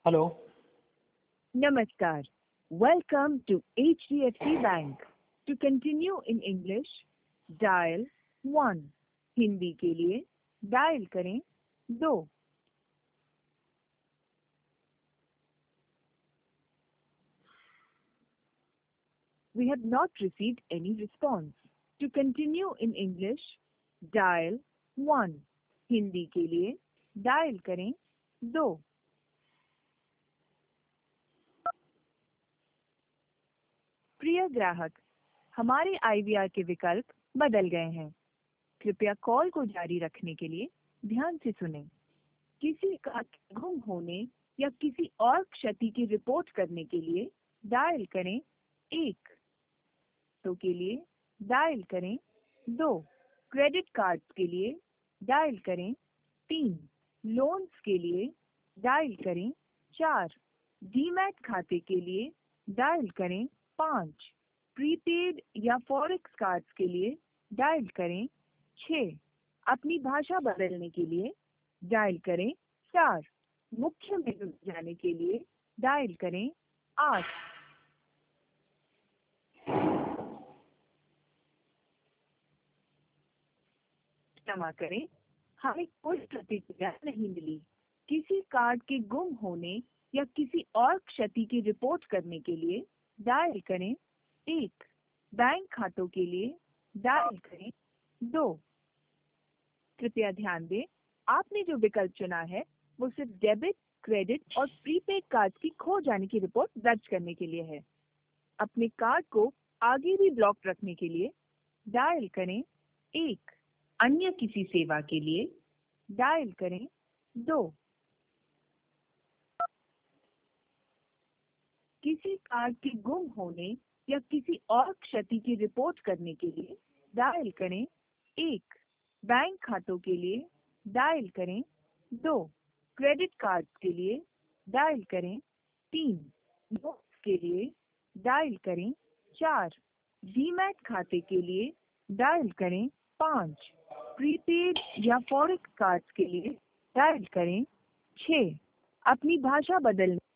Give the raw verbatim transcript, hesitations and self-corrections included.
Hello. Namaskar. Welcome to H D F C Bank. To continue in English, dial one. Hindi के लिए dial करें दो. We have not received any response. To continue in English, dial one. Hindi के लिए dial करें दो. प्रिय ग्राहक, हमारे आई वी आर के विकल्प बदल गए हैं. कृपया कॉल को जारी रखने के लिए ध्यान से सुनें. किसी का गुम होने या किसी और क्षति की रिपोर्ट करने के लिए डायल करें एक. तो के लिए डायल करें दो. क्रेडिट कार्ड्स के लिए डायल करें तीन. लोन्स के लिए डायल करें चार. डीमैट खाते के लिए डायल करें पाँच. प्रीपेड या फॉरेक्स कार्ड्स के लिए डायल करें छः. अपनी भाषा बदलने के लिए डायल करें चार. मुख्य मेनू में जाने के लिए डायल करें आठ. क्षमा करें, हमें कोई प्रतिक्रिया नहीं मिली. किसी कार्ड के गुम होने या किसी और क्षति की रिपोर्ट करने के लिए डायल करें एक. बैंक खातों के लिए डायल करें दो. कृपया ध्यान दें, आपने जो विकल्प चुना है वो सिर्फ डेबिट, क्रेडिट और प्रीपेड कार्ड की खो जाने की रिपोर्ट दर्ज करने के लिए है. अपने कार्ड को आगे भी ब्लॉक रखने के लिए डायल करें एक. अन्य किसी सेवा के लिए डायल करें दो. किसी कार्ड के गुम होने या किसी और क्षति की रिपोर्ट करने के लिए डायल करें एक. बैंक खातों के लिए डायल करें दो. क्रेडिट कार्ड्स के लिए डायल करें तीन. लोन्स के लिए डायल करें चार. डीमैट खाते के लिए डायल करें पाँच. प्रीपेड या फॉरेक्स कार्ड्स के लिए डायल करें छः. अपनी भाषा बदलने